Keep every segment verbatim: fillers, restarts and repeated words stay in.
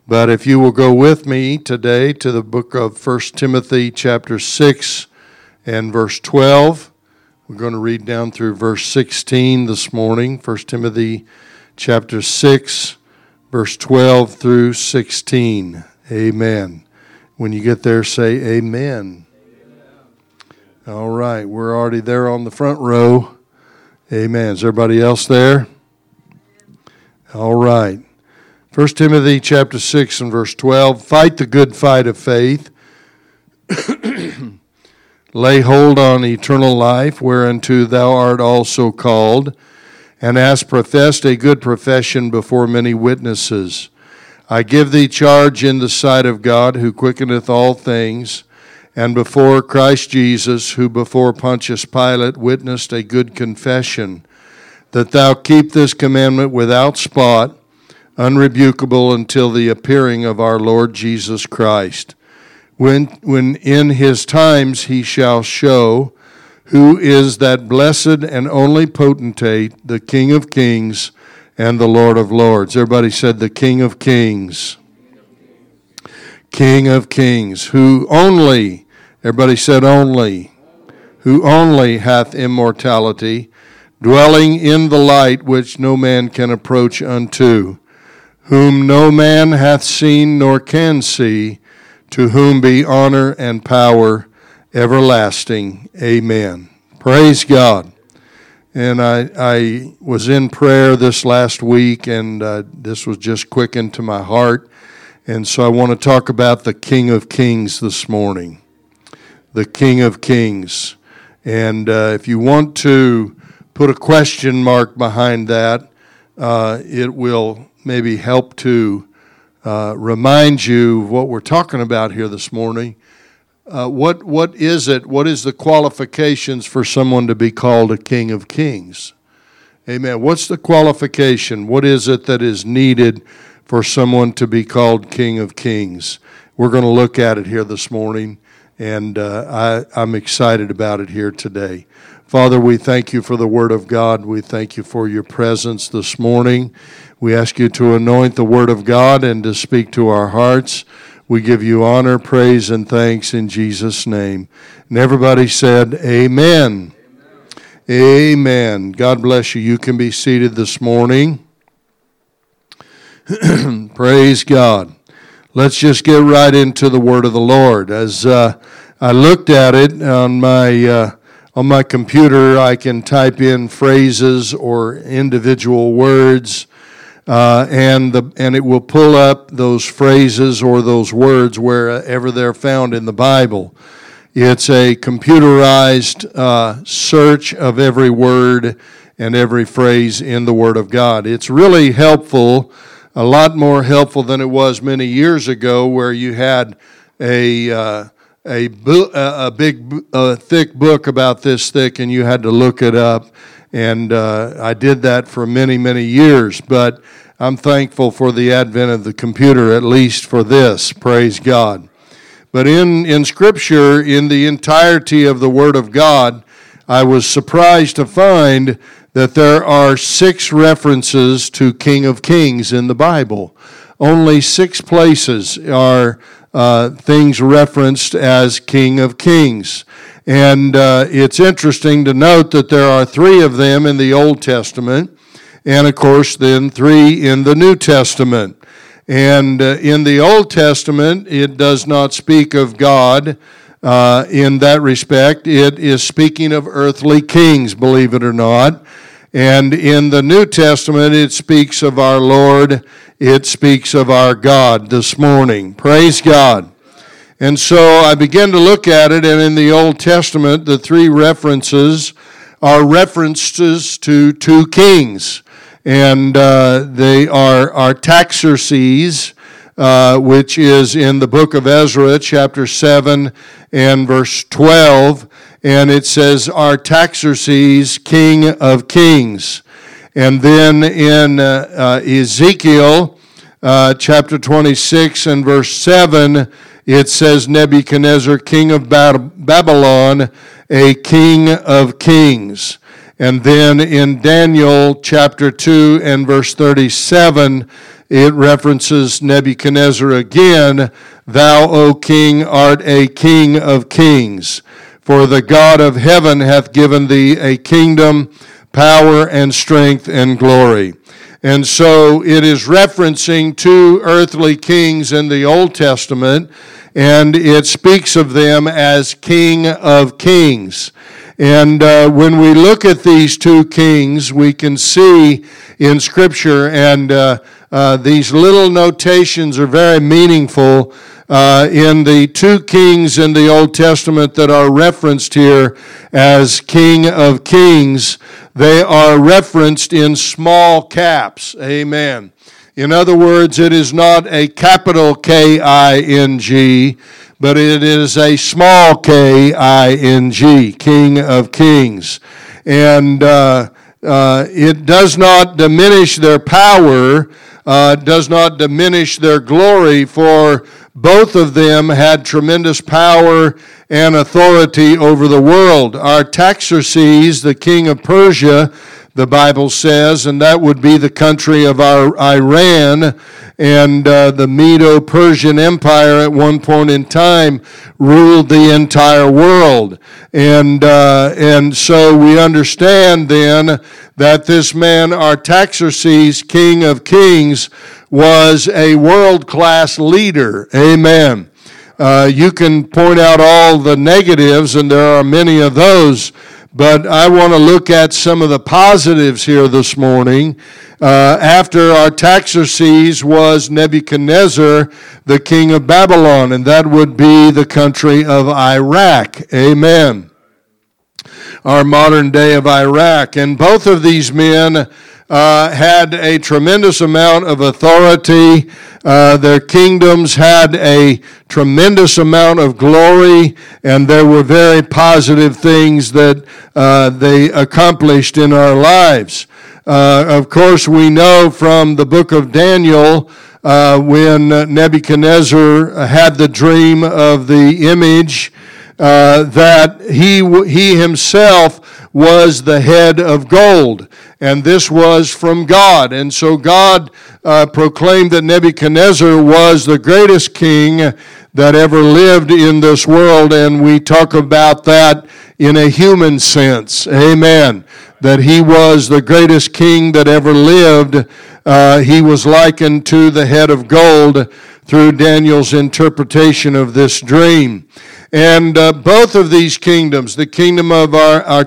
But if you will go with me today to the book of First Timothy chapter six and verse twelve. We're going to read down through verse sixteen this morning. First Timothy chapter six, verse twelve through sixteen. Amen. When you get there, say amen. Amen. All right, we're already there on the front row. Amen. Is everybody else there? All right. First Timothy chapter six and verse twelve. Fight the good fight of faith. Lay hold on eternal life, whereunto thou art also called, and hast professed a good profession before many witnesses. I give thee charge in the sight of God, who quickeneth all things, and before Christ Jesus, who before Pontius Pilate witnessed a good confession, that thou keep this commandment without spot, unrebukable until the appearing of our Lord Jesus Christ, when when in his times he shall show who is that blessed and only potentate, the King of kings and the Lord of lords. Everybody said the King of kings. King of kings, who only, everybody said only, who only hath immortality, dwelling in the light which no man can approach unto, whom no man hath seen nor can see, to whom be honor and power everlasting. Amen. Praise God. And I I was in prayer this last week, and uh, this was just quickened to my heart. And so I want to talk about the King of Kings this morning. The King of Kings. And uh, if you want to put a question mark behind that, uh, it will maybe help to uh, remind you of what we're talking about here this morning. Uh, what what is it? What is the qualifications for someone to be called a King of Kings? Amen. What's the qualification? What is it that is needed for someone to be called King of Kings? We're going to look at it here this morning, and uh, I, I'm excited about it here today. Father, we thank you for the Word of God. We thank you for your presence this morning. We ask you to anoint the Word of God and to speak to our hearts. We give you honor, praise, and thanks in Jesus' name. And everybody said, amen. Amen. Amen. God bless you. You can be seated this morning. Praise God. Let's just get right into the Word of the Lord. As uh, I looked at it on my uh, on my computer, I can type in phrases or individual words, Uh, and the and it will pull up those phrases or those words wherever they're found in the Bible. It's a computerized uh, search of every word and every phrase in the Word of God. It's really helpful, a lot more helpful than it was many years ago, where you had a uh, a, bu- a big, uh, thick book about this thick, and you had to look it up. And uh, I did that for many, many years, but I'm thankful for the advent of the computer, at least for this. Praise God. But in, in Scripture, in the entirety of the Word of God, I was surprised to find that there are six references to King of Kings in the Bible. Only six places are uh, things referenced as King of Kings. And uh, it's interesting to note that there are three of them in the Old Testament, and of course then three in the New Testament. And uh, in the Old Testament, it does not speak of God uh, in that respect. It is speaking of earthly kings, believe it or not. And in the New Testament, it speaks of our Lord. It speaks of our God this morning. Praise God. And so I began to look at it, and in the Old Testament, the three references are references to two kings. And uh, they are Artaxerxes, uh, which is in the book of Ezra, chapter seven and verse twelve. And it says, Artaxerxes, King of Kings. And then in uh, uh, Ezekiel, uh, chapter twenty-six and verse seven, it says, Nebuchadnezzar, king of Babylon, a king of kings. And then in Daniel chapter two and verse thirty-seven, it references Nebuchadnezzar again. Thou, O king, art a king of kings. For the God of heaven hath given thee a kingdom, power, and strength, and glory. And so it is referencing two earthly kings in the Old Testament, and it speaks of them as King of Kings. And uh, when we look at these two kings, we can see in Scripture, and uh, uh, these little notations are very meaningful uh, in the two kings in the Old Testament that are referenced here as King of Kings. They are referenced in small caps. Amen. In other words, it is not a capital K I N G, but it is a small K I N G, King of Kings. And uh, uh, it does not diminish their power, uh, does not diminish their glory, for both of them had tremendous power and authority over the world. Artaxerxes, the king of Persia, the Bible says, and that would be the country of our Iran, and uh, the Medo-Persian Empire at one point in time ruled the entire world. And uh, and so we understand then that this man Artaxerxes, king of kings, was a world-class leader. Amen. Uh, you can point out all the negatives, and there are many of those, but I want to look at some of the positives here this morning. Uh, after Artaxerxes was Nebuchadnezzar, the king of Babylon, and that would be the country of Iraq. Amen. Our modern day of Iraq. And both of these men uh, had a tremendous amount of authority. Uh, their kingdoms had a tremendous amount of glory, and there were very positive things that uh, they accomplished in our lives. Uh, of course, we know from the book of Daniel, uh, when Nebuchadnezzar had the dream of the image, uh, that he he himself was the head of gold, and this was from God. And so God uh, proclaimed that Nebuchadnezzar was the greatest king that ever lived in this world, and we talk about that in a human sense. Amen. That he was the greatest king that ever lived. Uh, he was likened to the head of gold through Daniel's interpretation of this dream. And uh, both of these kingdoms, the kingdom of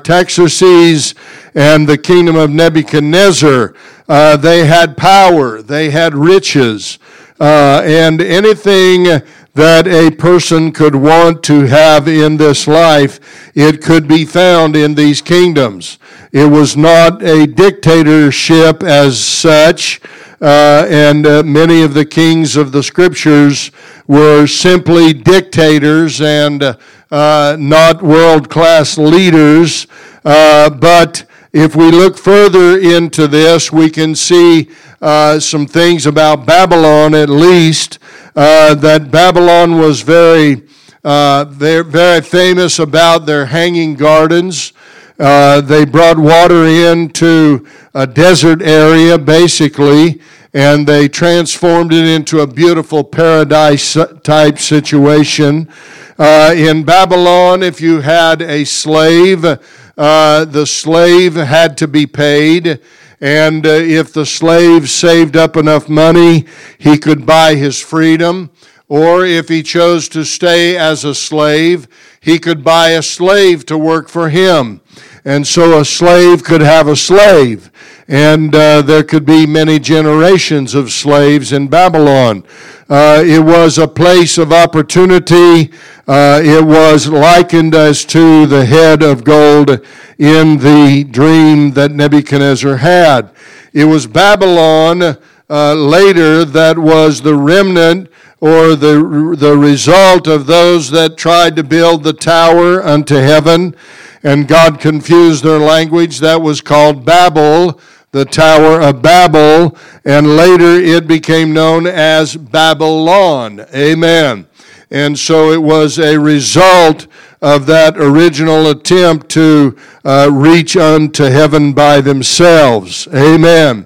Artaxerxes and the kingdom of Nebuchadnezzar, uh, they had power, they had riches, uh, and anything that a person could want to have in this life, it could be found in these kingdoms. It was not a dictatorship as such, uh, and uh, many of the kings of the scriptures were simply dictators and uh, not world-class leaders. Uh, but if we look further into this, we can see uh, some things about Babylon, at least, uh, that Babylon was very, uh, very, very famous about their hanging gardens. Uh, they brought water into a desert area, basically, and they transformed it into a beautiful paradise-type situation. Uh, in Babylon, if you had a slave, uh, the slave had to be paid, and uh, if the slave saved up enough money, he could buy his freedom. Or if he chose to stay as a slave, he could buy a slave to work for him. And so a slave could have a slave. And uh, there could be many generations of slaves in Babylon. Uh, it was a place of opportunity. Uh, it was likened as to the head of gold in the dream that Nebuchadnezzar had. It was Babylon uh, later that was the remnant or the the result of those that tried to build the tower unto heaven, and God confused their language. That was called Babel, the Tower of Babel, and later it became known as Babylon. Amen. And so it was a result of that original attempt to uh, reach unto heaven by themselves. Amen.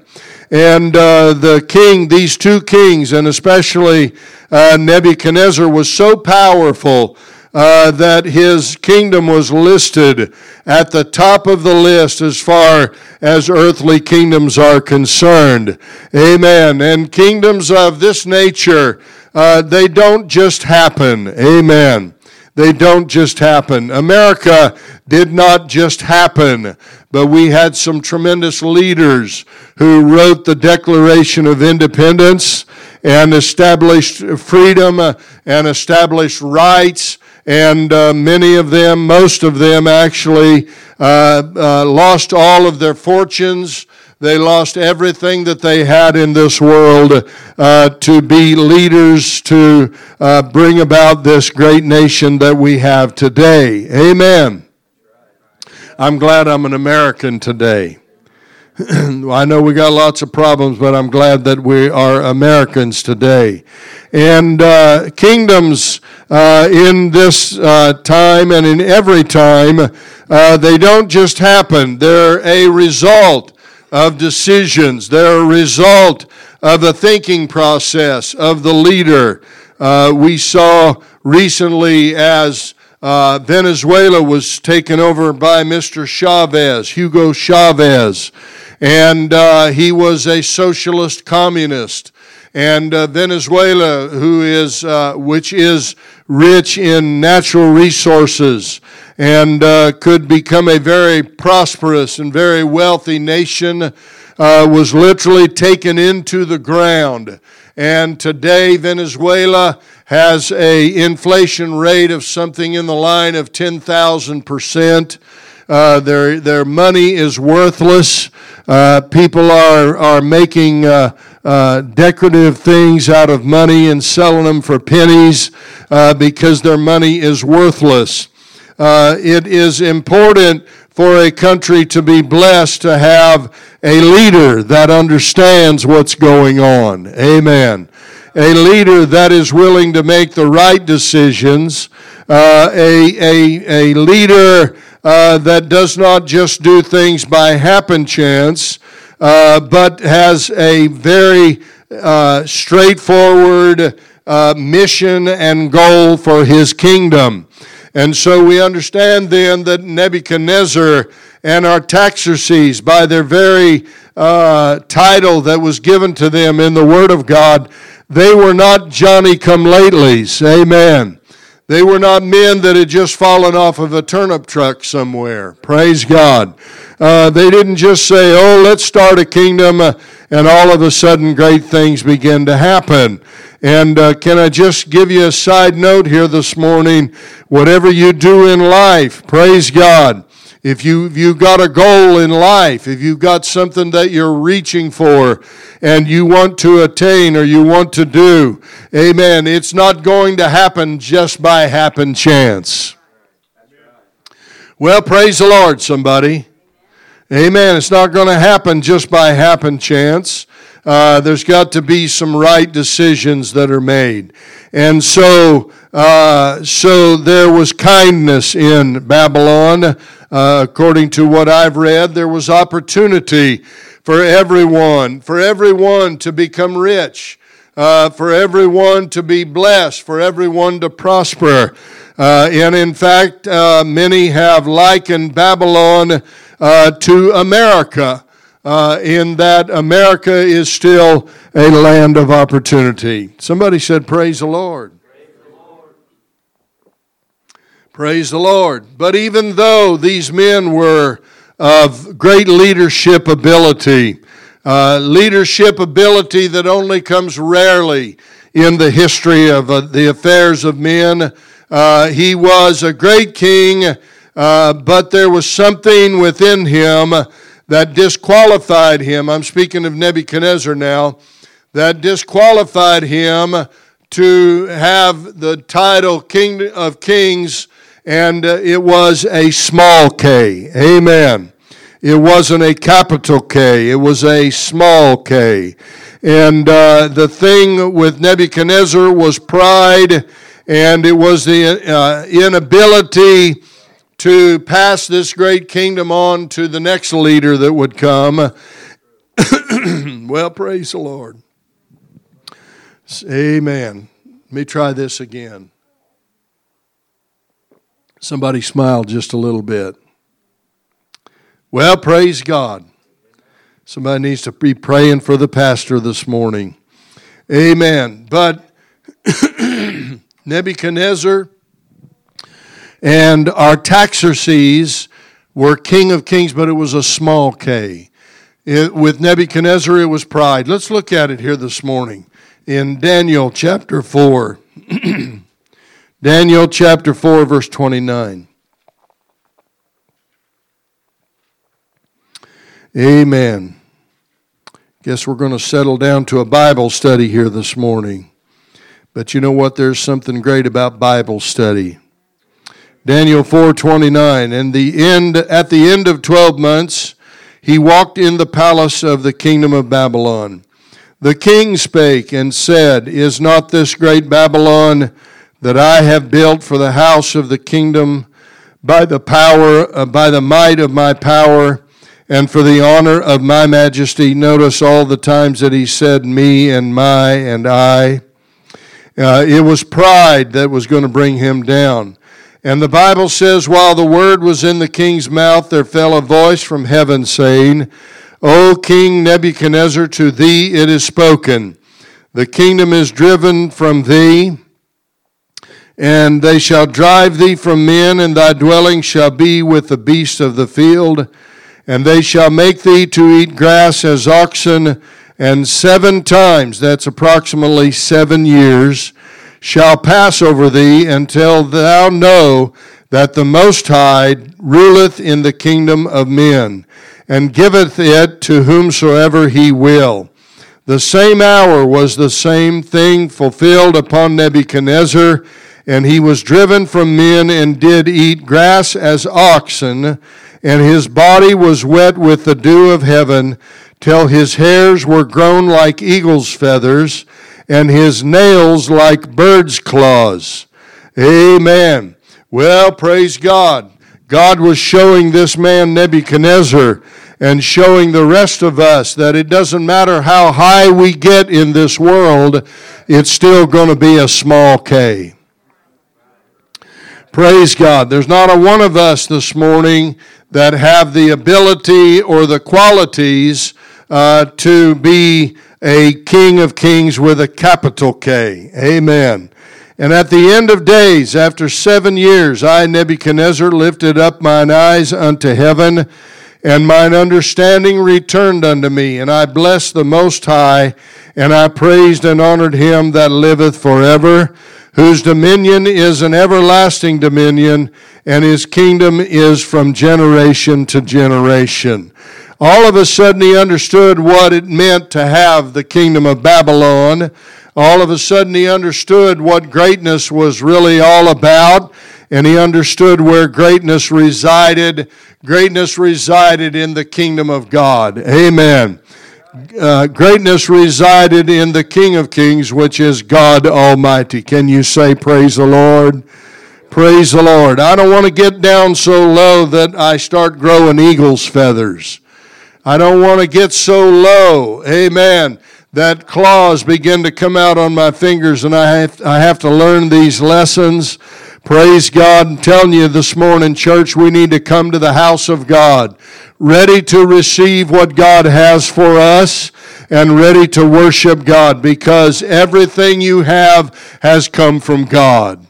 And uh, the king, these two kings, and especially uh, Nebuchadnezzar, was so powerful uh, that his kingdom was listed at the top of the list as far as earthly kingdoms are concerned. Amen. And kingdoms of this nature, uh, they don't just happen. Amen. They don't just happen. America did not just happen, but we had some tremendous leaders who wrote the Declaration of Independence and established freedom and established rights. And uh, many of them, most of them actually uh, uh, lost all of their fortunes. They lost everything that they had in this world uh, to be leaders to uh, bring about this great nation that we have today. Amen. I'm glad I'm an American today. I know we got lots of problems, but I'm glad that we are Americans today. And uh, kingdoms uh, in this uh, time and in every time, uh, they don't just happen. They're a result of decisions. They're a result of a thinking process of the leader. Uh, we saw recently as uh, Venezuela was taken over by Mister Chavez, Hugo Chavez, and uh, he was a socialist communist. And uh, Venezuela, who is uh, which is rich in natural resources and uh, could become a very prosperous and very wealthy nation, uh, was literally taken into the ground. And today Venezuela has a inflation rate of something in the line of ten thousand percent. Uh, their their money is worthless. Uh, people are are making uh, uh, decorative things out of money and selling them for pennies uh, because their money is worthless. Uh, it is important for a country to be blessed to have a leader that understands what's going on. Amen. A leader that is willing to make the right decisions. Uh, a a a leader Uh, that does not just do things by happen chance, uh, but has a very uh, straightforward uh, mission and goal for his kingdom. And so we understand then that Nebuchadnezzar and Artaxerxes, by their very uh, title that was given to them in the Word of God, they were not Johnny-come-latelys. Amen. They were not men that had just fallen off of a turnip truck somewhere. Praise God. Uh, they didn't just say, oh, let's start a kingdom, uh, and all of a sudden great things begin to happen. And uh, can I just give you a side note here this morning? Whatever you do in life, praise God. If you, if you've got a goal in life, if you've got something that you're reaching for and you want to attain or you want to do, amen, it's not going to happen just by happen chance. Well, praise the Lord, somebody. Amen. It's not going to happen just by happen chance. Uh, there's got to be some right decisions that are made. And so, uh, so there was kindness in Babylon. Uh, according to what I've read, there was opportunity for everyone, for everyone to become rich, uh, for everyone to be blessed, for everyone to prosper. Uh, and in fact, uh, many have likened Babylon uh, to America, uh, in that America is still a land of opportunity. Somebody said, praise the Lord. Praise the Lord. But even though these men were of great leadership ability, uh, leadership ability that only comes rarely in the history of uh, the affairs of men, uh, he was a great king, uh, but there was something within him that disqualified him. I'm speaking of Nebuchadnezzar now, that disqualified him to have the title King of Kings. And uh, it was a small K. Amen. It wasn't a capital K. It was a small K. And uh, the thing with Nebuchadnezzar was pride, and it was the uh, inability to pass this great kingdom on to the next leader that would come. Well, praise the Lord. Amen. Let me try this again. Somebody smiled just a little bit. Well, praise God. Somebody needs to be praying for the pastor this morning. Amen. But Nebuchadnezzar and Artaxerxes were king of kings, but it was a small K. It, with Nebuchadnezzar, it was pride. Let's look at it here this morning in Daniel chapter four. Daniel chapter four, verse twenty-nine. Amen. Guess we're going to settle down to a Bible study here this morning. But you know what? There's something great about Bible study. Daniel four twenty-nine. And the end at the end of twelve months, he walked in the palace of the kingdom of Babylon. The king spake and said, Is not this great Babylon that I have built for the house of the kingdom by the power, uh, by the might of my power, and for the honor of my majesty? Notice all the times that he said me and my and I. Uh, it was pride that was going to bring him down. And the Bible says, while the word was in the king's mouth, there fell a voice from heaven saying, O King Nebuchadnezzar, to thee it is spoken. The kingdom is driven from thee, and they shall drive thee from men, and thy dwelling shall be with the beasts of the field. And they shall make thee to eat grass as oxen, and seven times, that's approximately seven years, shall pass over thee until thou know that the Most High ruleth in the kingdom of men, and giveth it to whomsoever he will. The same hour was the same thing fulfilled upon Nebuchadnezzar, and he was driven from men and did eat grass as oxen, and his body was wet with the dew of heaven, till his hairs were grown like eagle's feathers, and his nails like bird's claws. Amen. Well, praise God. God was showing this man Nebuchadnezzar and showing the rest of us that it doesn't matter how high we get in this world, it's still going to be a small K. Praise God. There's not a one of us this morning that have the ability or the qualities uh, to be a King of Kings with a capital K. Amen. And at the end of days, after seven years, I, Nebuchadnezzar, lifted up mine eyes unto heaven, and mine understanding returned unto me. And I blessed the Most High, and I praised and honored him that liveth forever, whose dominion is an everlasting dominion, and his kingdom is from generation to generation. All of a sudden he understood what it meant to have the kingdom of Babylon. All of a sudden he understood what greatness was really all about, and he understood where greatness resided. Greatness resided in the kingdom of God. Amen. Uh, greatness resided in the King of Kings, which is God Almighty. Can you say praise the Lord? Praise the Lord. I don't want to get down so low that I start growing eagle's feathers. I don't want to get so low, amen, that claws begin to come out on my fingers and I have, I have to learn these lessons. Praise God. I'm telling you this morning, church, we need to come to the house of God, ready to receive what God has for us and ready to worship God, because everything you have has come from God.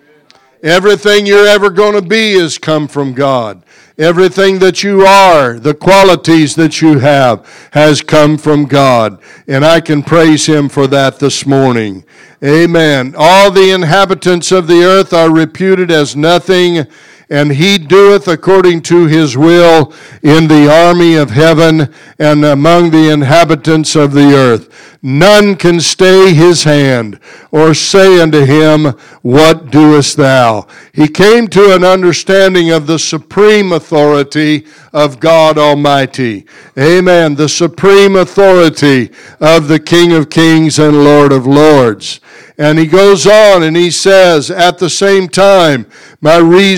Everything you're ever going to be has come from God. Everything that you are, the qualities that you have, has come from God. And I can praise him for that this morning. Amen. All the inhabitants of the earth are reputed as nothing, and he doeth according to his will in the army of heaven and among the inhabitants of the earth. None can stay his hand or say unto him, What doest thou? He came to an understanding of the supreme authority of God Almighty. Amen. The supreme authority of the King of Kings and Lord of Lords. And he goes on and he says, at the same time, my reason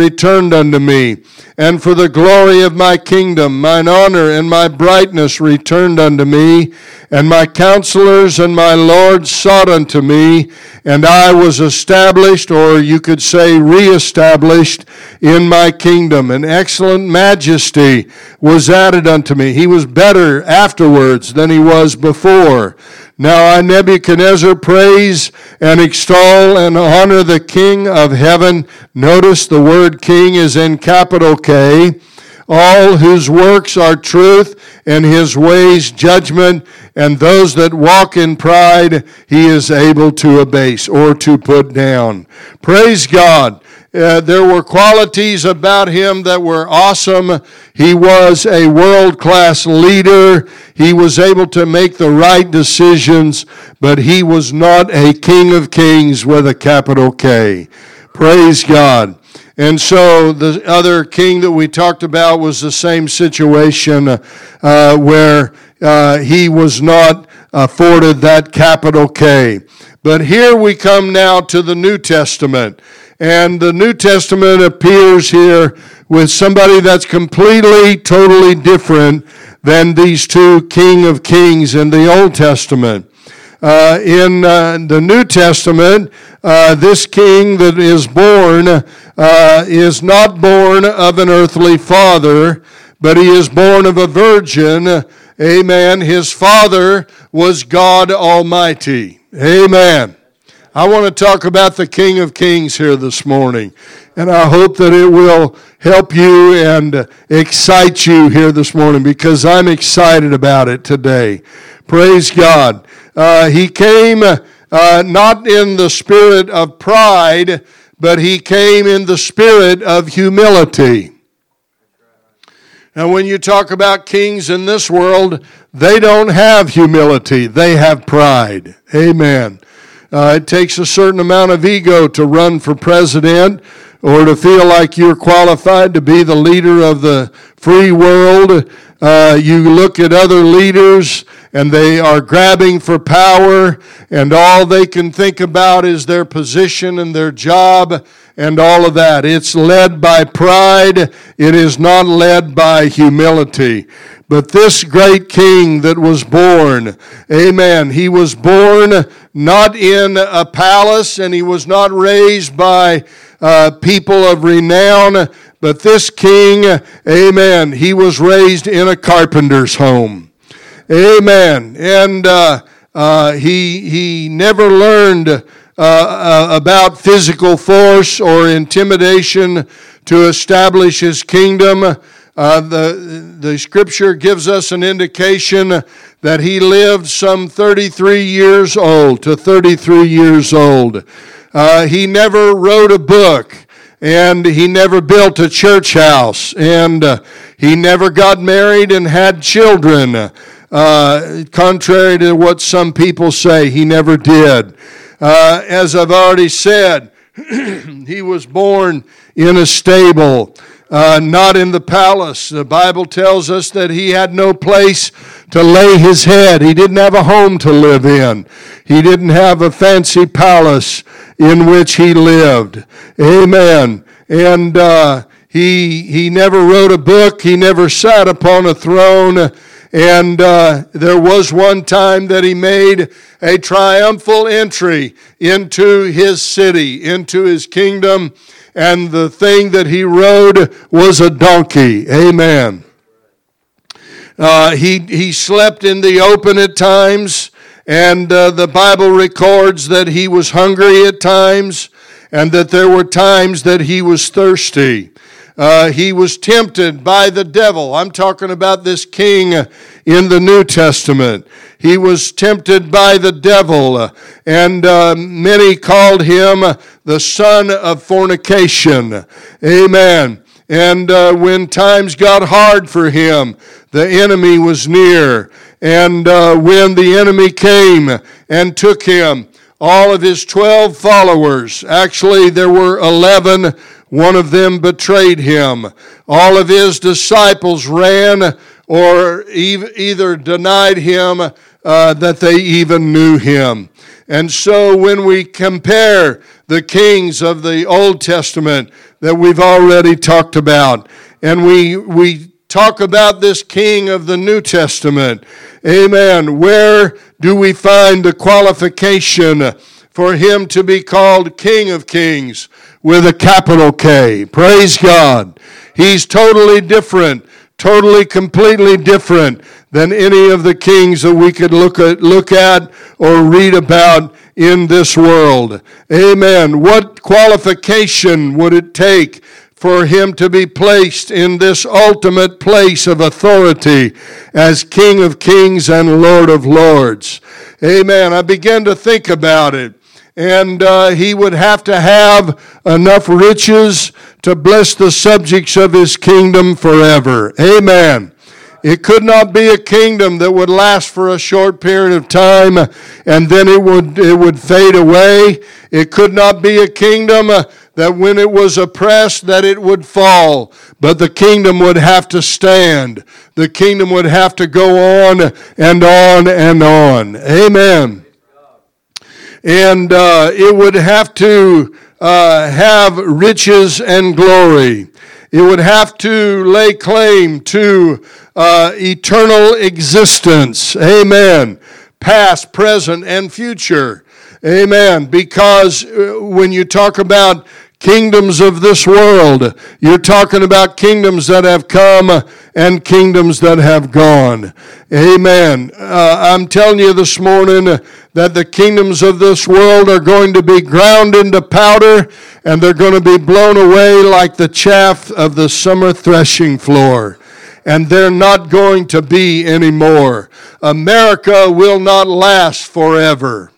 returned unto me. And for the glory of my kingdom, mine honor and my brightness returned unto me. And my counselors and my lords sought unto me, and I was established, or you could say reestablished, in my kingdom. An excellent majesty was added unto me. He was better afterwards than he was before. Now I, Nebuchadnezzar, praise and extol and honor the King of heaven. Notice the word king is in capital K. All whose works are truth, and his ways judgment, and those that walk in pride he is able to abase or to put down. Praise God. Uh, there were qualities about him that were awesome. He was a world-class leader. He was able to make the right decisions, but he was not a King of Kings with a capital K. Praise God. And so the other king that we talked about was the same situation uh, where uh, he was not afforded that capital K. But here we come now to the New Testament. And the New Testament appears here with somebody that's completely, totally different than these two King of Kings in the Old Testament. Uh, in uh, the New Testament, uh, this king that is born uh, is not born of an earthly father, but he is born of a virgin. Amen. His father was God Almighty. Amen. I want to talk about the King of Kings here this morning, and I hope that it will help you and excite you here this morning, because I'm excited about it today. Praise God. Uh, he came uh, not in the spirit of pride, but he came in the spirit of humility. Now, when you talk about kings in this world, they don't have humility. They have pride. Amen. Uh, it takes a certain amount of ego to run for president or to feel like you're qualified to be the leader of the free world. Uh, you look at other leaders and they are grabbing for power, and all they can think about is their position and their job and all of that. It's led by pride. It is not led by humility. But this great king that was born, amen, he was born not in a palace, and he was not raised by uh, people of renown, but this king, amen, he was raised in a carpenter's home. Amen. And uh, uh, he, he never learned uh, uh, about physical force or intimidation to establish his kingdom. Uh, the, the scripture gives us an indication that he lived some thirty-three years old to thirty-three years old. Uh, he never wrote a book, and he never built a church house, and uh, he never got married and had children. Uh, contrary to what some people say, he never did. Uh, as I've already said, he was born in a stable. Uh, not in the palace. The Bible tells us that he had no place to lay his head. He didn't have a home to live in. He didn't have a fancy palace in which he lived. Amen. And uh, he he never wrote a book. He never sat upon a throne. And uh, there was one time that he made a triumphal entry into his city, into his kingdom. And the thing that he rode was a donkey. Amen. Uh, he, he slept in the open at times, and uh, the Bible records that he was hungry at times, and that there were times that he was thirsty. Uh, he was tempted by the devil. I'm talking about this king in the New Testament. He was tempted by the devil, and uh, many called him the son of fornication. Amen. And uh, when times got hard for him, the enemy was near. And uh, when the enemy came and took him, all of his twelve followers, actually there were eleven, one of them betrayed him. All of his disciples ran or either denied him uh, that they even knew him. And so when we compare the kings of the Old Testament that we've already talked about, and we we talk about this king of the New Testament, amen, where do we find the qualification for him to be called King of Kings with a capital K? Praise God. He's totally different, totally, completely different than any of the kings that we could look at, look at or read about in this world. Amen. What qualification would it take for him to be placed in this ultimate place of authority as King of Kings and Lord of Lords? Amen. I began to think about it. And uh, he would have to have enough riches to bless the subjects of his kingdom forever. Amen. It could not be a kingdom that would last for a short period of time and then it would it would fade away. It could not be a kingdom that when it was oppressed that it would fall. But the kingdom would have to stand. The kingdom would have to go on and on and on. Amen. And uh, it would have to uh, have riches and glory. It would have to lay claim to uh, eternal existence. Amen. Past, present, and future. Amen. Because when you talk about kingdoms of this world, you're talking about kingdoms that have come and kingdoms that have gone. Amen. Uh, I'm telling you this morning that the kingdoms of this world are going to be ground into powder and they're going to be blown away like the chaff of the summer threshing floor. And they're not going to be anymore. America will not last forever.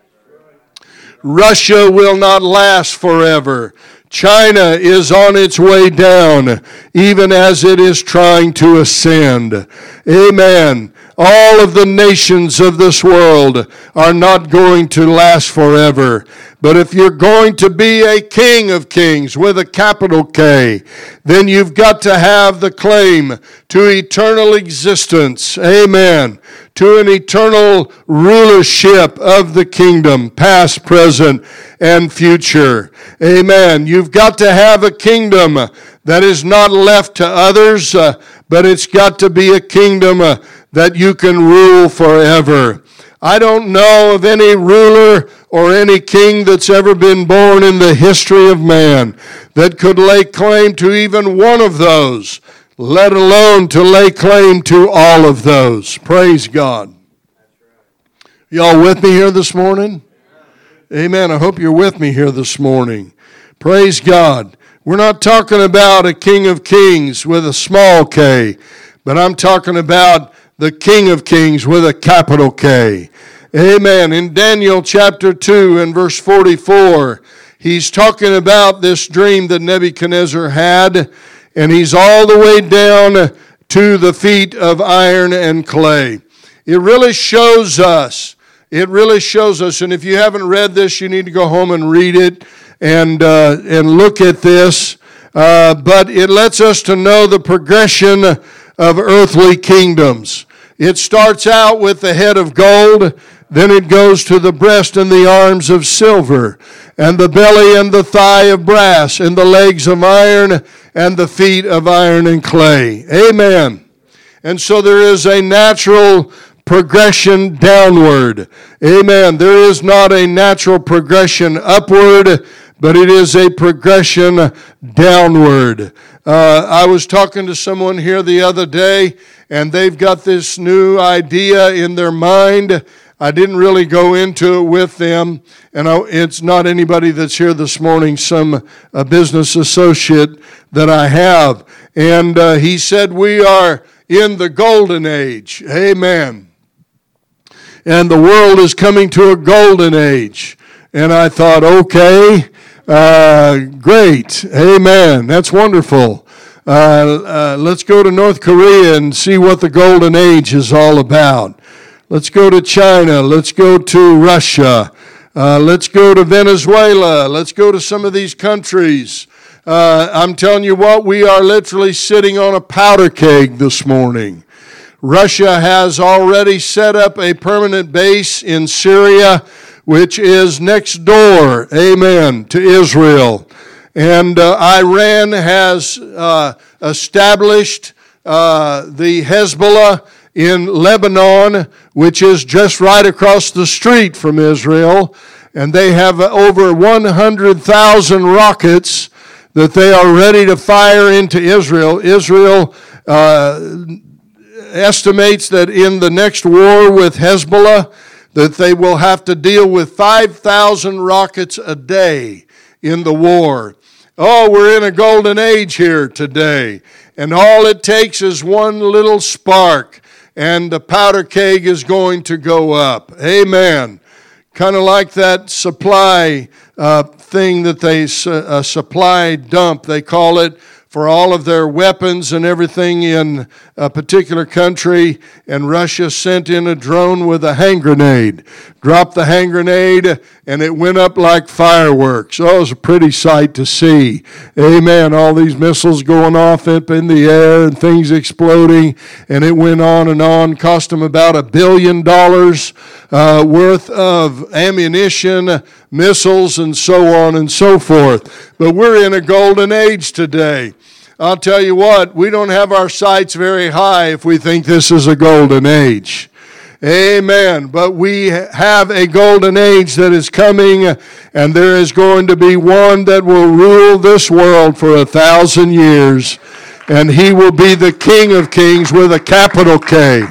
Russia will not last forever. China is on its way down, even as it is trying to ascend. Amen. All of the nations of this world are not going to last forever. But if you're going to be a King of Kings with a capital K, then you've got to have the claim to eternal existence. Amen. To an eternal rulership of the kingdom, past, present, and future. Amen. You've got to have a kingdom that is not left to others, uh, but it's got to be a kingdom uh, that you can rule forever. I don't know of any ruler or any king that's ever been born in the history of man that could lay claim to even one of those, let alone to lay claim to all of those. Praise God. Y'all with me here this morning? Amen. I hope you're with me here this morning. Praise God. We're not talking about a King of Kings with a small K, but I'm talking about the King of Kings with a capital K. Amen. In Daniel chapter two and verse forty-four, he's talking about this dream that Nebuchadnezzar had, and he's all the way down to the feet of iron and clay. It really shows us, it really shows us, and if you haven't read this, you need to go home and read it and, uh, and look at this. Uh, but it lets us to know the progression of earthly kingdoms. It starts out with the head of gold, then it goes to the breast and the arms of silver, and the belly and the thigh of brass, and the legs of iron, and the feet of iron and clay. Amen. And so there is a natural progression downward. Amen. There is not a natural progression upward, but it is a progression downward. Uh, I was talking to someone here the other day, and they've got this new idea in their mind. I didn't really go into it with them, and I, it's not anybody that's here this morning, some a business associate that I have. And uh, he said, we are in the golden age. Amen. And the world is coming to a golden age. And I thought, okay, uh, great. Amen. That's wonderful. Uh, uh, let's go to North Korea and see what the golden age is all about. Let's go to China. Let's go to Russia. Uh, let's go to Venezuela. Let's go to some of these countries. Uh, I'm telling you what, we are literally sitting on a powder keg this morning. Russia has already set up a permanent base in Syria, which is next door, amen, to Israel. And uh, Iran has uh, established uh, the Hezbollah in Lebanon, which is just right across the street from Israel. And they have over one hundred thousand rockets that they are ready to fire into Israel. Israel uh, estimates that in the next war with Hezbollah, that they will have to deal with five thousand rockets a day in the war. Oh, we're in a golden age here today. And all it takes is one little spark, and the powder keg is going to go up. Amen. Kind of like that supply uh, thing that they, uh, supply dump, they call it, for all of their weapons and everything in a particular country, and Russia sent in a drone with a hand grenade, dropped the hand grenade, and it went up like fireworks. Oh, it was a pretty sight to see. Amen. All these missiles going off up in the air and things exploding, and it went on and on. Cost them about a billion dollars uh, worth of ammunition, missiles, and so on and so forth. But we're in a golden age today. I'll tell you what, we don't have our sights very high if we think this is a golden age. Amen. But we have a golden age that is coming, and there is going to be one that will rule this world for a thousand years, and he will be the King of Kings with a capital K.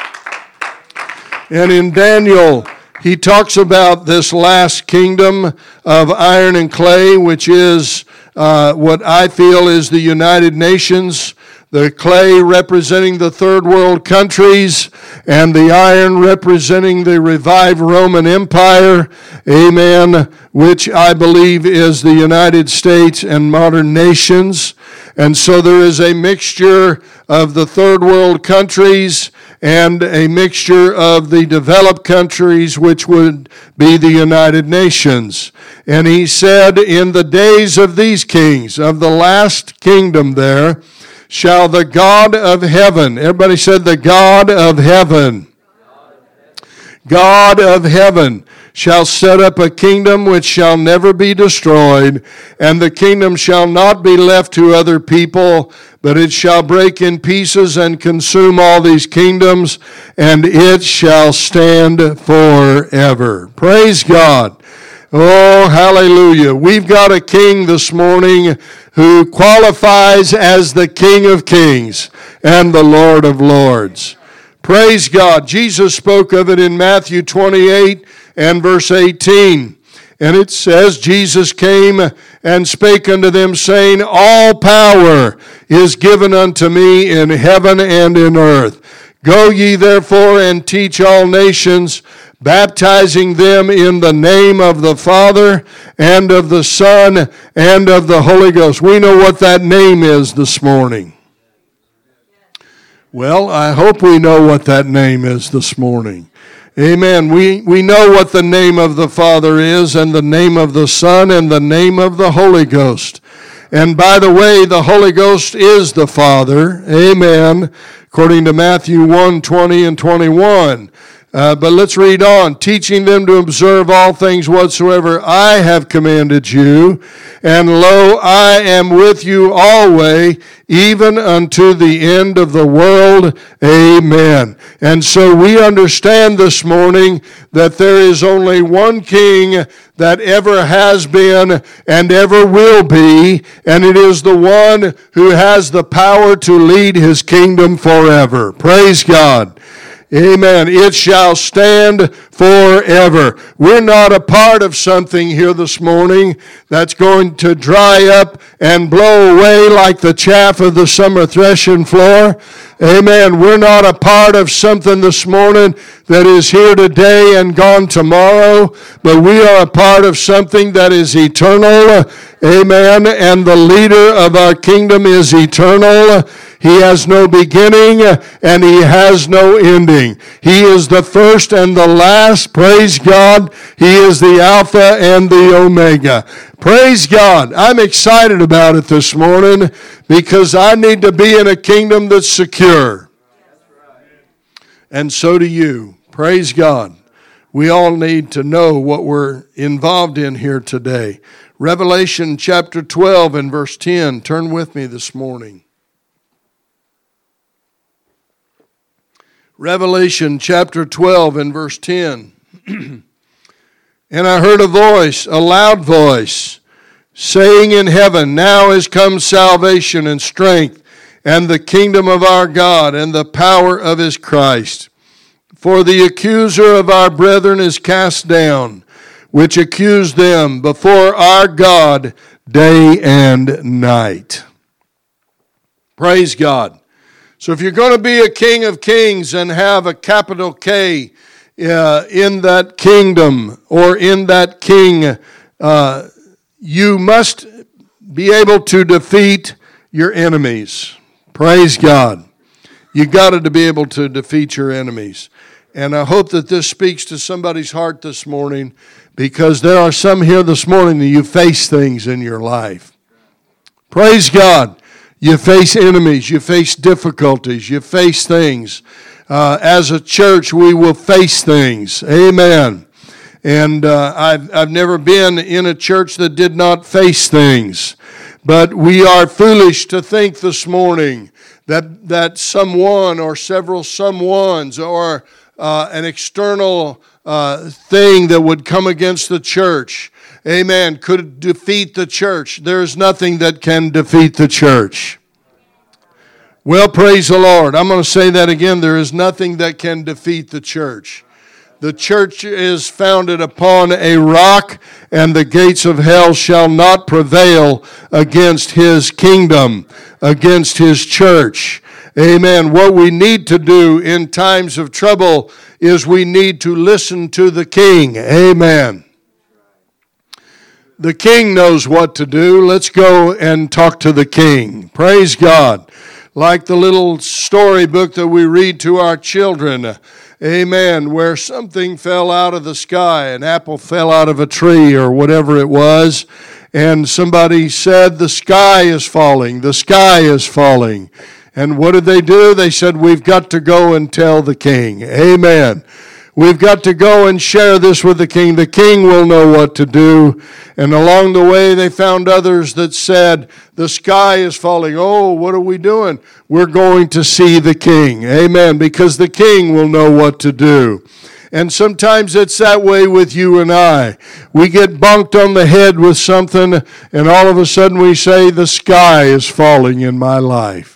And in Daniel, he talks about this last kingdom of iron and clay, which is uh, what I feel is the United Nations, the clay representing the third world countries, and the iron representing the revived Roman Empire, amen, which I believe is the United States and modern nations. And so there is a mixture of the third world countries and a mixture of the developed countries, which would be the United Nations. And he said, in the days of these kings, of the last kingdom there, shall the God of heaven, everybody said the God of heaven, God of heaven shall set up a kingdom which shall never be destroyed, and the kingdom shall not be left to other people, but it shall break in pieces and consume all these kingdoms, and it shall stand forever. Praise God. Oh, hallelujah. We've got a king this morning who qualifies as the King of Kings and the Lord of Lords. Praise God. Jesus spoke of it in Matthew twenty-eight and verse eighteen. And it says, Jesus came and spake unto them, saying, all power is given unto me in heaven and in earth. Go ye therefore and teach all nations, baptizing them in the name of the Father and of the Son and of the Holy Ghost. We know what that name is this morning. Well, I hope we know what that name is this morning. Amen. We, we know what the name of the Father is, and the name of the Son, and the name of the Holy Ghost. And by the way, the Holy Ghost is the Father. Amen. According to Matthew one, twenty and twenty-one. Uh, but let's read on. Teaching them to observe all things whatsoever I have commanded you. And lo, I am with you always, even unto the end of the world. Amen. And so we understand this morning that there is only one king that ever has been and ever will be, and it is the one who has the power to lead his kingdom forever. Praise God. Amen. It shall stand forever. We're not a part of something here this morning that's going to dry up and blow away like the chaff of the summer threshing floor. Amen. We're not a part of something this morning that is here today and gone tomorrow, but we are a part of something that is eternal. Amen. And the leader of our kingdom is eternal. He has no beginning and he has no ending. He is the first and the last. Praise God. He is the Alpha and the Omega. Praise God. I'm excited about it this morning because I need to be in a kingdom that's secure. and so do you. Praise God. We all need to know what we're involved in here today. Revelation chapter twelve and verse ten. Turn with me this morning. Revelation chapter twelve and verse ten. And I heard a voice, a loud voice, saying in heaven, now is come salvation and strength, and the kingdom of our God, and the power of his Christ. For the accuser of our brethren is cast down, which accused them before our God day and night. Praise God. So if you're going to be a king of kings and have a capital K uh, in that kingdom or in that king, uh, you must be able to defeat your enemies. Praise God. You got to be able to defeat your enemies. And I hope that this speaks to somebody's heart this morning, because there are some here this morning that you face things in your life. Praise God. You face enemies. You face difficulties. You face things. Uh, as a church, we will face things. Amen. And uh, I've, I've never been in a church that did not face things. But we are foolish to think this morning that, that someone or several someones or uh, an external uh, thing that would come against the church, amen, could defeat the church. There's nothing that can defeat the church. Well, praise the Lord. I'm going to say that again. There is nothing that can defeat the church. The church is founded upon a rock, and the gates of hell shall not prevail against his kingdom, against his church. Amen. What we need to do in times of trouble is we need to listen to the King. Amen. The King knows what to do. Let's go and talk to the King. Praise God. Like the little storybook that we read to our children. Amen. Where something fell out of the sky, an apple fell out of a tree or whatever it was, and somebody said, the sky is falling, the sky is falling. And what did they do? They said, we've got to go and tell the king. Amen. We've got to go and share this with the king. The king will know what to do. And along the way, they found others that said, the sky is falling. Oh, what are we doing? We're going to see the king. Amen. Because the king will know what to do. And sometimes it's that way with you and I. We get bonked on the head with something, and all of a sudden we say, the sky is falling in my life.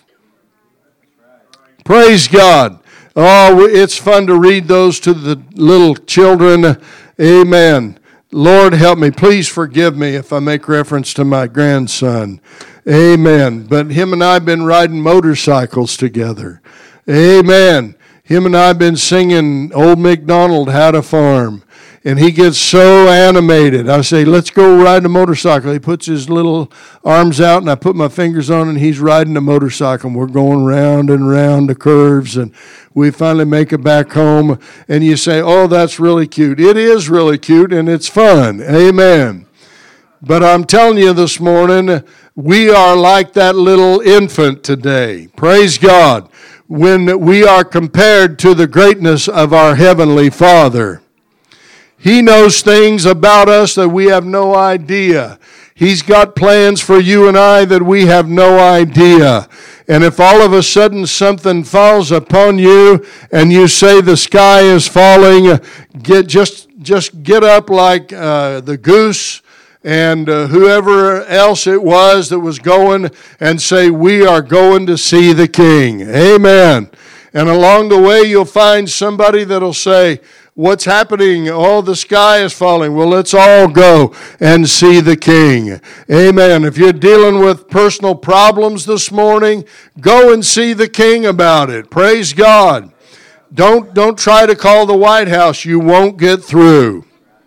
Praise God. Oh, it's fun to read those to the little children. Amen. Lord, help me. Please forgive me if I make reference to my grandson. Amen. But him and I have been riding motorcycles together. Amen. Him and I have been singing Old MacDonald Had a Farm. And he gets so animated. I say, let's go ride a motorcycle. He puts his little arms out, and I put my fingers on, and he's riding a motorcycle. And we're going round and round the curves, and we finally make it back home. And you say, oh, that's really cute. It is really cute, and it's fun. Amen. But I'm telling you this morning, we are like that little infant today. Praise God. When we are compared to the greatness of our Heavenly Father. He knows things about us that we have no idea. He's got plans for you and I that we have no idea. And if all of a sudden something falls upon you and you say the sky is falling, get just just get up like uh, the goose and uh, whoever else it was that was going and say, we are going to see the King. Amen. And along the way you'll find somebody that'll say, what's happening? Oh, the sky is falling. Well, let's all go and see the King. Amen. If you're dealing with personal problems this morning, go and see the King about it. Praise God. Don't, don't try to call the White House. You won't get through.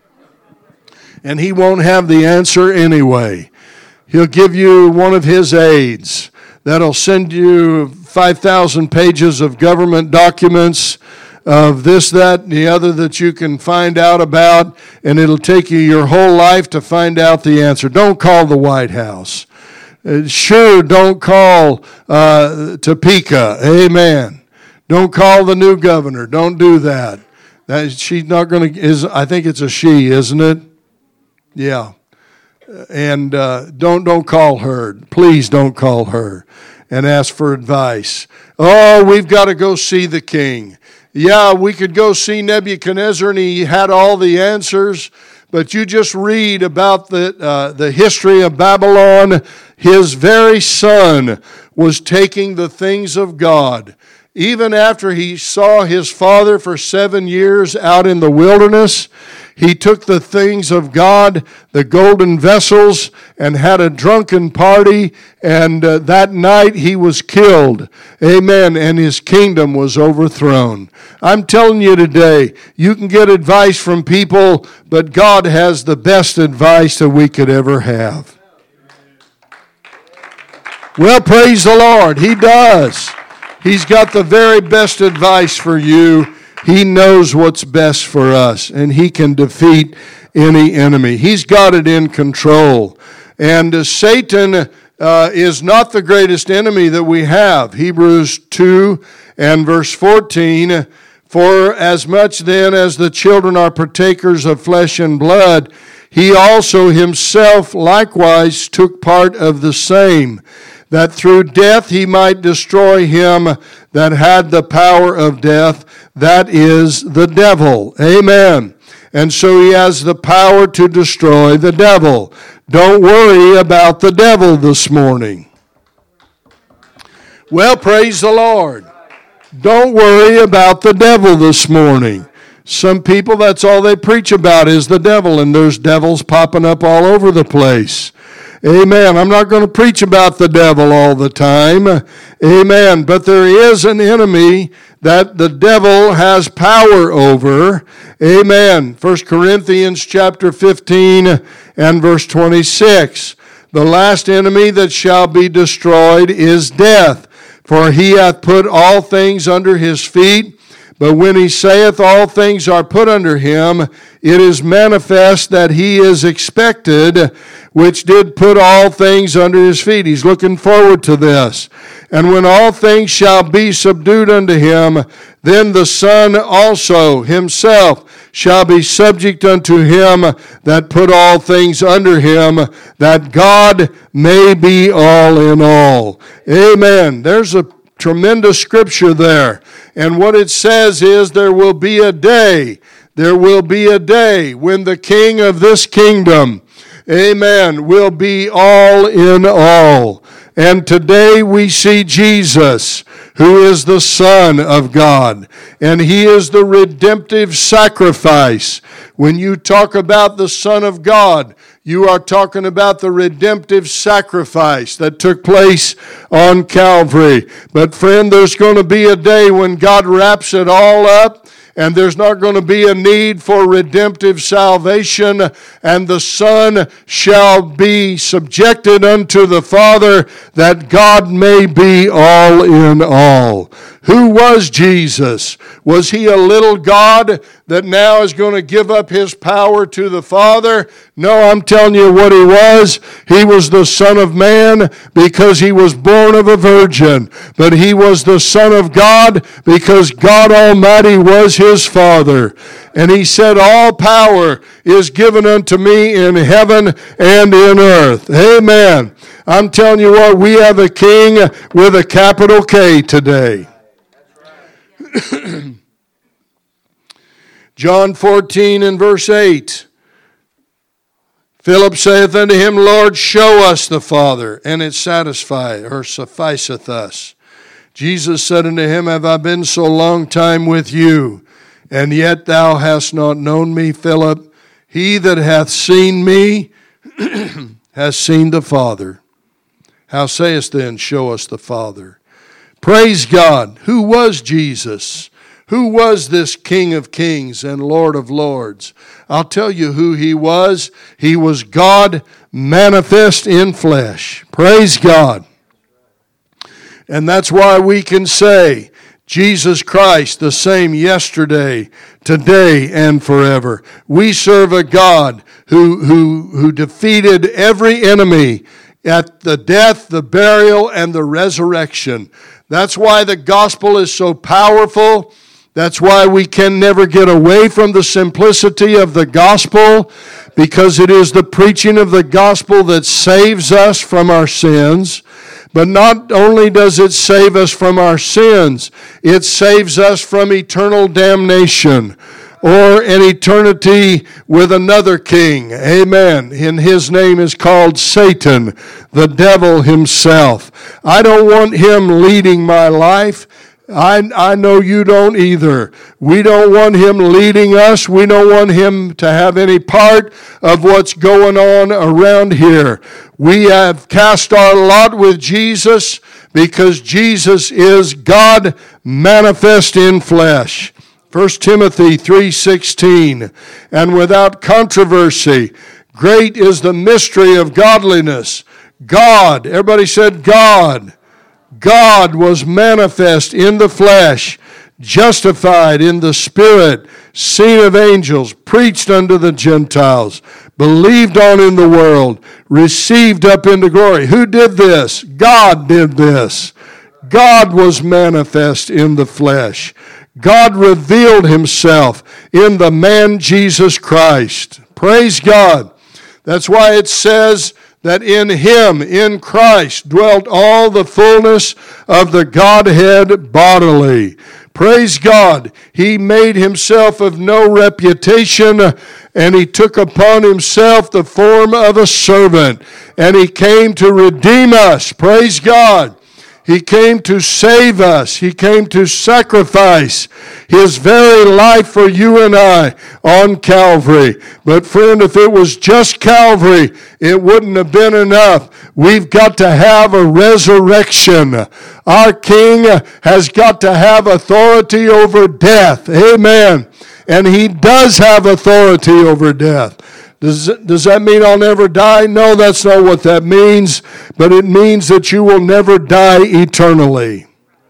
And he won't have the answer anyway. He'll give you one of his aides that'll send you five thousand pages of government documents of this, that, and the other that you can find out about, and it'll take you your whole life to find out the answer. Don't call the White House. Uh, sure, don't call uh, Topeka. Amen. Don't call the new governor. Don't do that. That she's not going to. Is I think it's a she, isn't it? Yeah. And uh, don't don't call her. Please don't call her and ask for advice. Oh, we've got to go see the king. Yeah, we could go see Nebuchadnezzar, and he had all the answers. But you just read about the uh, the history of Babylon. His very son was taking the things of God. Even after he saw his father for seven years out in the wilderness, he took the things of God, the golden vessels, and had a drunken party, and uh, that night he was killed. Amen. And his kingdom was overthrown. I'm telling you today, you can get advice from people, but God has the best advice that we could ever have. Well, praise the Lord. He does. He's got the very best advice for you. He knows what's best for us, and he can defeat any enemy. He's got it in control. And uh, Satan uh, is not the greatest enemy that we have. Hebrews two and verse fourteen, for as much then as the children are partakers of flesh and blood, he also himself likewise took part of the same, that through death he might destroy him that had the power of death, that is the devil. Amen. And so he has the power to destroy the devil. Don't worry about the devil this morning. Well, praise the Lord. Don't worry about the devil this morning. Some people, that's all they preach about is the devil, and there's devils popping up all over the place. Amen. I'm not going to preach about the devil all the time. Amen. But there is an enemy that the devil has power over. Amen. First Corinthians chapter fifteen and verse twenty-six. The last enemy that shall be destroyed is death, for he hath put all things under his feet. But when he saith all things are put under him, it is manifest that he is expected, which did put all things under his feet. He's looking forward to this. And when all things shall be subdued unto him, then the Son also himself shall be subject unto him that put all things under him, that God may be all in all. Amen. There's a tremendous scripture there. And what it says is there will be a day, there will be a day when the king of this kingdom, amen, will be all in all. And today we see Jesus, who is the Son of God, and he is the redemptive sacrifice. When you talk about the Son of God, you are talking about the redemptive sacrifice that took place on Calvary. But friend, there's going to be a day when God wraps it all up, and there's not going to be a need for redemptive salvation, and the Son shall be subjected unto the Father, that God may be all in all. Who was Jesus? Was he a little God that now is going to give up his power to the Father? No, I'm telling you what he was. He was the Son of Man because he was born of a virgin. But he was the Son of God because God Almighty was his Father. And he said, all power is given unto me in heaven and in earth. Amen. I'm telling you what, we have a king with a capital K today. John fourteen and verse eight. Philip saith unto him, Lord, show us the Father, and it satisfieth or sufficeth us. Jesus said unto him, Have I been so long time with you, and yet thou hast not known me, Philip? He that hath seen me has seen the Father. How sayest then, show us the Father? Praise God. Who was Jesus? Who was this King of Kings and Lord of Lords? I'll tell you who he was. He was God manifest in flesh. Praise God. And that's why we can say, Jesus Christ, the same yesterday, today, and forever. We serve a God who, who, who defeated every enemy at the death, the burial, and the resurrection. That's why the gospel is so powerful. That's why we can never get away from the simplicity of the gospel, because it is the preaching of the gospel that saves us from our sins. But not only does it save us from our sins, it saves us from eternal damnation or an eternity with another king. Amen. And his name is called Satan, the devil himself. I don't want him leading my life. I, I know you don't either. We don't want him leading us. We don't want him to have any part of what's going on around here. We have cast our lot with Jesus because Jesus is God manifest in flesh. First Timothy three sixteen, and without controversy, great is the mystery of godliness. God, everybody said God. God was manifest in the flesh, justified in the Spirit, seen of angels, preached unto the Gentiles, believed on in the world, received up into glory. Who did this? God did this. God was manifest in the flesh. God revealed himself in the man Jesus Christ. Praise God. That's why it says that in him, in Christ, dwelt all the fullness of the Godhead bodily. Praise God. He made himself of no reputation, and he took upon himself the form of a servant, and he came to redeem us. Praise God. He came to save us. He came to sacrifice his very life for you and I on Calvary. But friend, if it was just Calvary, it wouldn't have been enough. We've got to have a resurrection. Our King has got to have authority over death. Amen. And he does have authority over death. Does, does that mean I'll never die? No, that's not what that means. But it means that you will never die eternally.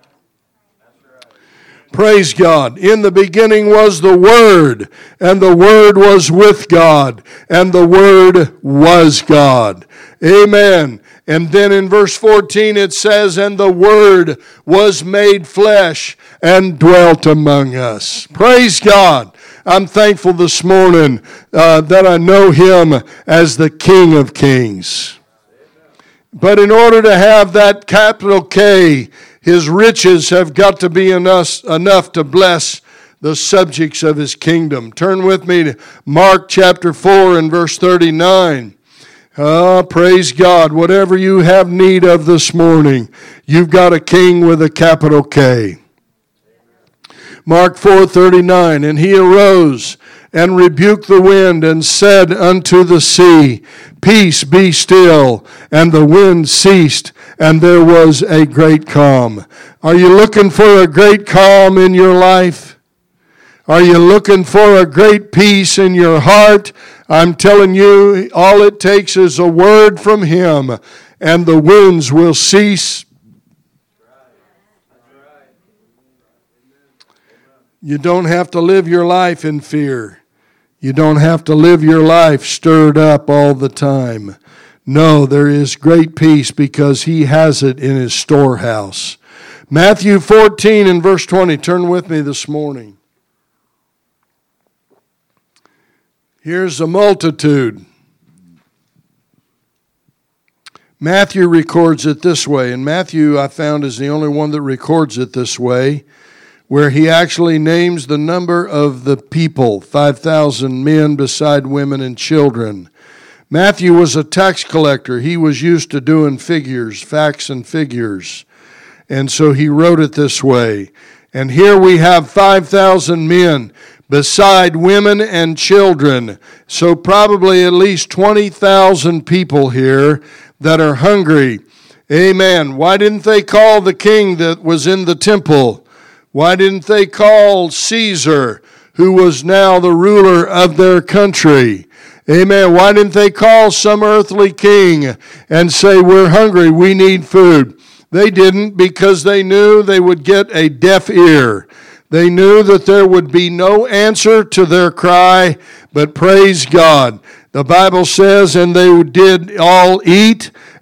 Praise God. In the beginning was the Word, and the Word was with God, and the Word was God. Amen. And then in verse fourteen it says, and the Word was made flesh and dwelt among us. Praise God. I'm thankful this morning uh, that I know him as the King of Kings. But in order to have that capital K, his riches have got to be enough, enough to bless the subjects of his kingdom. Turn with me to Mark chapter four and verse thirty-nine. Oh, praise God. Whatever you have need of this morning, you've got a king with a capital K. Mark four thirty-nine, and he arose and rebuked the wind and said unto the sea, peace, be still. And the wind ceased, and there was a great calm. Are you looking for a great calm in your life? Are you looking for a great peace in your heart? I'm telling you, all it takes is a word from him, and the winds will cease. You don't have to live your life in fear. You don't have to live your life stirred up all the time. No, there is great peace because he has it in his storehouse. Matthew fourteen and verse twenty. Turn with me this morning. Here's a multitude. Matthew records it this way, and Matthew, I found, is the only one that records it this way, where he actually names the number of the people, five thousand men beside women and children. Matthew was a tax collector. He was used to doing figures, facts and figures. And so he wrote it this way. And here we have five thousand men beside women and children. So probably at least twenty thousand people here that are hungry. Amen. Why didn't they call the king that was in the temple? Why didn't they call Caesar, who was now the ruler of their country? Amen. Why didn't they call some earthly king and say, we're hungry, we need food? They didn't, because they knew they would get a deaf ear. They knew that there would be no answer to their cry, but praise God. The Bible says, and they did all eat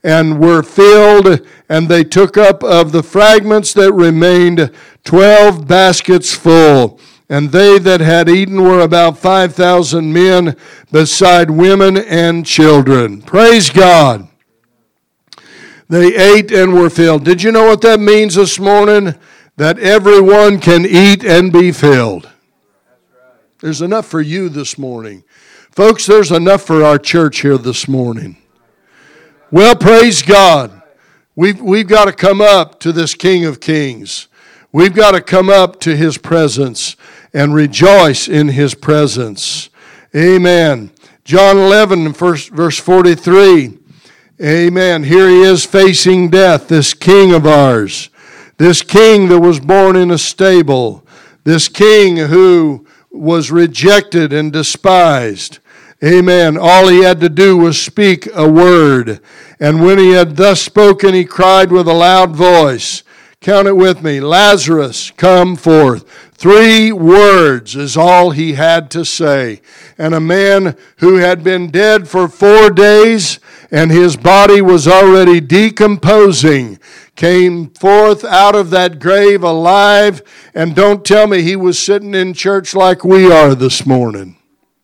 and were filled, and they took up of the fragments that remained twelve baskets full. And they that had eaten were about five thousand men, beside women and children. Praise God. They ate and were filled. Did you know what that means this morning? That everyone can eat and be filled. There's enough for you this morning. Folks, there's enough for our church here this morning. Well, praise God. We've, we've got to come up to this King of Kings. We've got to come up to His presence and rejoice in His presence. Amen. John eleven, verse forty-three. Amen. Here He is facing death, this King of ours. This King that was born in a stable. This King who was rejected and despised. Amen. All He had to do was speak a word. And when He had thus spoken, He cried with a loud voice. Count it with me. Lazarus, come forth. Three words is all He had to say. And a man who had been dead for four days and his body was already decomposing came forth out of that grave alive. And don't tell me he was sitting in church like we are this morning.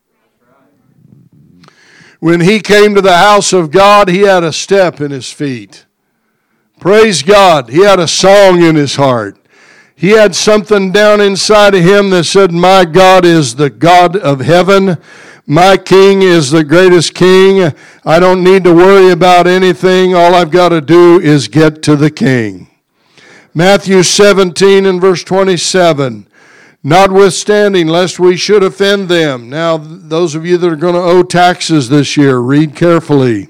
When he came to the house of God, he had a step in his feet. Praise God. He had a song in his heart. He had something down inside of him that said, my God is the God of heaven. My King is the greatest King. I don't need to worry about anything. All I've got to do is get to the King. Matthew seventeen and verse twenty-seven. Notwithstanding, lest we should offend them. Now, those of you that are going to owe taxes this year, read carefully.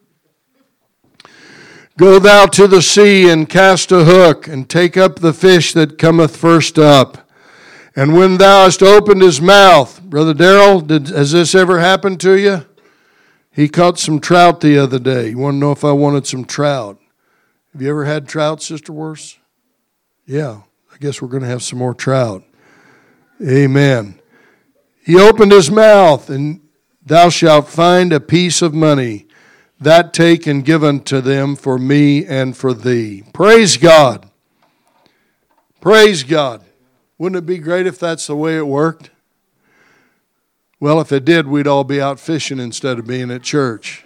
Go thou to the sea and cast a hook, and take up the fish that cometh first up. And when thou hast opened his mouth, Brother Darrell, did, has this ever happened to you? He caught some trout the other day. You want to know if I wanted some trout? Have you ever had trout, Sister Worse? Yeah, I guess we're going to have some more trout. Amen. He opened his mouth, and thou shalt find a piece of money. That take and give unto them for me and for thee. Praise God. Praise God. Wouldn't it be great if that's the way it worked? Well, if it did, we'd all be out fishing instead of being at church.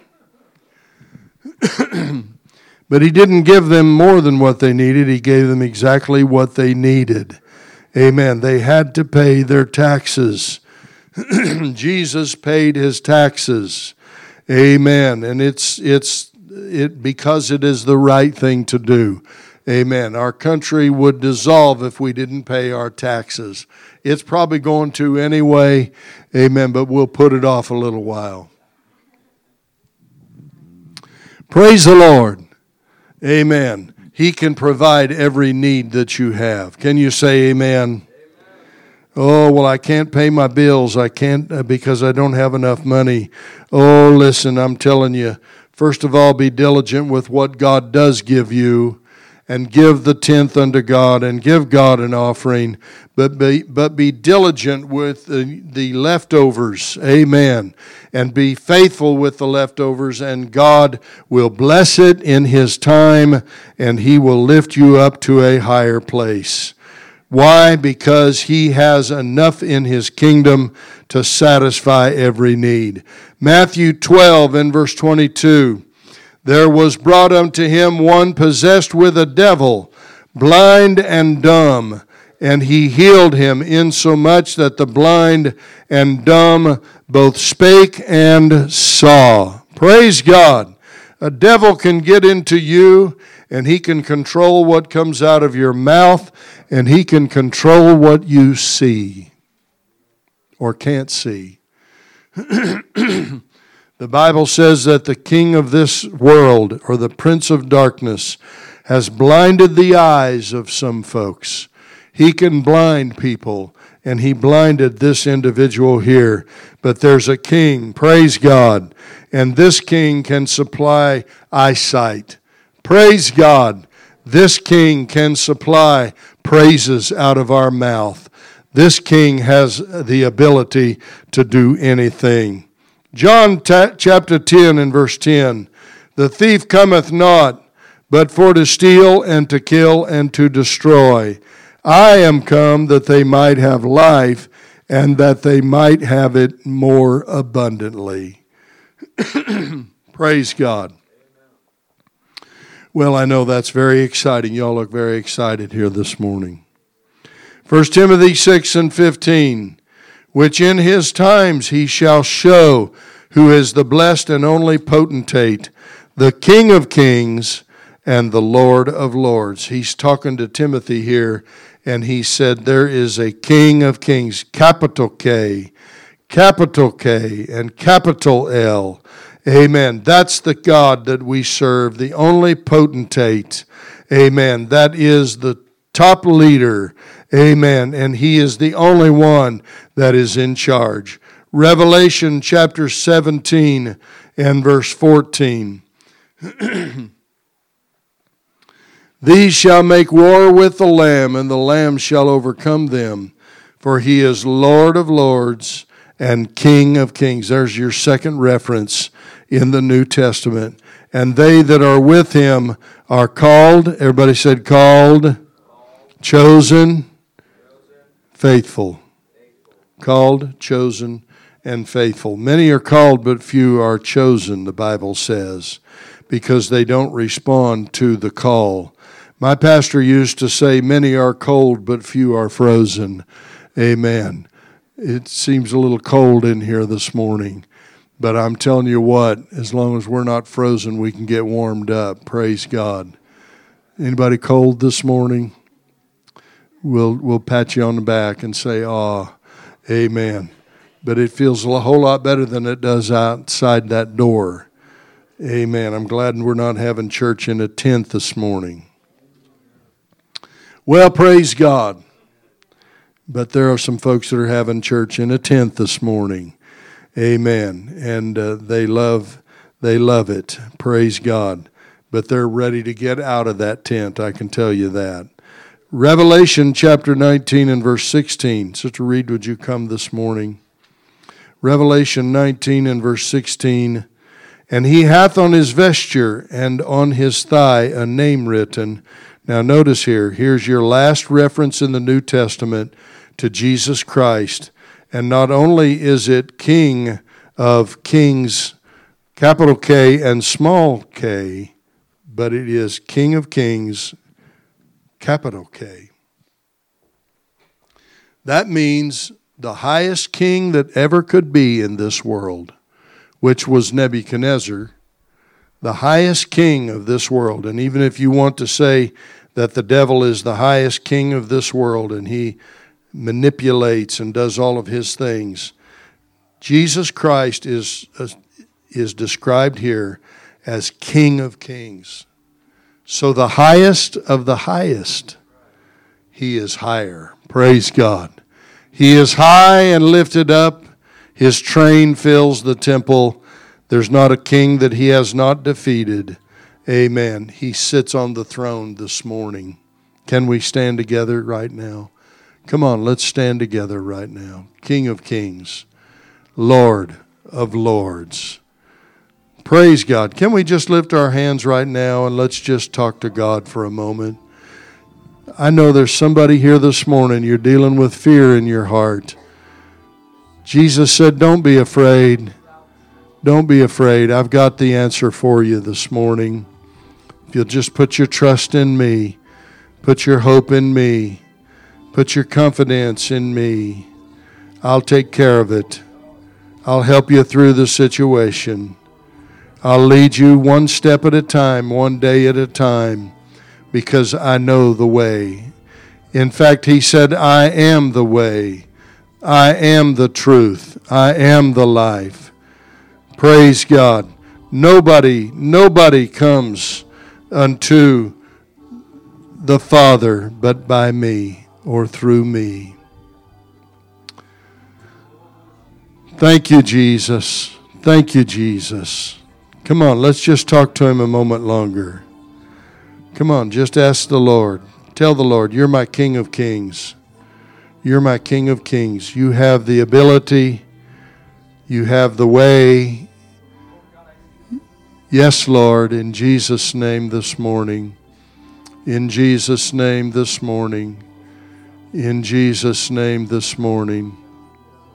But he didn't give them more than what they needed. He gave them exactly what they needed. Amen. They had to pay their taxes. Jesus paid his taxes. Amen. And it's it's it because it is the right thing to do. Amen. Our country would dissolve if we didn't pay our taxes. It's probably going to anyway. Amen. But we'll put it off a little while. Praise the Lord. Amen. He can provide every need that you have. Can you say amen? Oh, well, I can't pay my bills. I can't uh, because I don't have enough money. Oh, listen, I'm telling you, first of all, be diligent with what God does give you, and give the tenth unto God, and give God an offering, but be, but be diligent with the, the leftovers. Amen. And be faithful with the leftovers, and God will bless it in his time, and he will lift you up to a higher place. Why? Because he has enough in his kingdom to satisfy every need. Matthew twelve and verse twenty-two. There was brought unto him one possessed with a devil, blind and dumb, and he healed him, insomuch that the blind and dumb both spake and saw. Praise God. A devil can get into you, and he can control what comes out of your mouth, and he can control what you see or can't see. The Bible says that the king of this world, or the prince of darkness, has blinded the eyes of some folks. He can blind people, and he blinded this individual here. But there's a king, praise God, and this king can supply eyesight. Praise God. This king can supply praises out of our mouth. This king has the ability to do anything. John t- chapter ten and verse ten. The thief cometh not, but for to steal and to kill and to destroy. I am come that they might have life, and that they might have it more abundantly. Praise God. Well, I know that's very exciting. Y'all look very excited here this morning. First Timothy six and fifteen, which in his times he shall show who is the blessed and only potentate, the King of kings and the Lord of lords. He's talking to Timothy here, and he said there is a King of kings, capital K, capital K, and capital L. Amen. That's the God that we serve, the only potentate. Amen. That is the top leader. Amen. And he is the only one that is in charge. Revelation chapter seventeen and verse fourteen. These shall make war with the Lamb, and the Lamb shall overcome them, for he is Lord of lords and King of kings. There's your second reference in the New Testament. And they that are with him are called, everybody said called, chosen, faithful. Called, chosen, and faithful. Many are called, but few are chosen, the Bible says, because they don't respond to the call. My pastor used to say, many are cold, but few are frozen. Amen. It seems a little cold in here this morning, but I'm telling you what, as long as we're not frozen, we can get warmed up. Praise God. Anybody cold this morning? We'll we'll pat you on the back and say, "Ah, amen." But it feels a whole lot better than it does outside that door. Amen. I'm glad we're not having church in a tent this morning. Well, praise God. But there are some folks that are having church in a tent this morning. Amen. And uh, they love they love it. Praise God. But they're ready to get out of that tent, I can tell you that. Revelation chapter nineteen and verse sixteen. Sister Reed, would you come this morning? Revelation nineteen and verse sixteen. And he hath on his vesture and on his thigh a name written. Now notice here, here's your last reference in the New Testament to Jesus Christ. And not only is it King of Kings, capital K and small k, but it is King of Kings, capital K. That means the highest king that ever could be in this world, which was Nebuchadnezzar, the highest king of this world. And even if you want to say that the devil is the highest king of this world and he manipulates and does all of his things, Jesus Christ is, uh, is described here as King of Kings. So the highest of the highest, he is higher. Praise God. He is high and lifted up. His train fills the temple. There's not a king that he has not defeated. Amen. He sits on the throne this morning. Can we stand together right now? Come on, let's stand together right now. King of Kings, Lord of Lords. Praise God. Can we just lift our hands right now and let's just talk to God for a moment? I know there's somebody here this morning, you're dealing with fear in your heart. Jesus said, don't be afraid. Don't be afraid. I've got the answer for you this morning. If you'll just put your trust in me, put your hope in me, put your confidence in me, I'll take care of it. I'll help you through the situation. I'll lead you one step at a time, one day at a time, because I know the way. In fact, he said, I am the way. I am the truth. I am the life. Praise God. Nobody, nobody comes unto the Father but by me or through me. Thank you, Jesus. Thank you, Jesus. Come on, let's just talk to him a moment longer. Come on, just ask the Lord. Tell the Lord, you're my King of Kings. You're my King of Kings. You have the ability. You have the way. Yes, Lord, in Jesus' name this morning. In Jesus' name this morning. In Jesus' name this morning.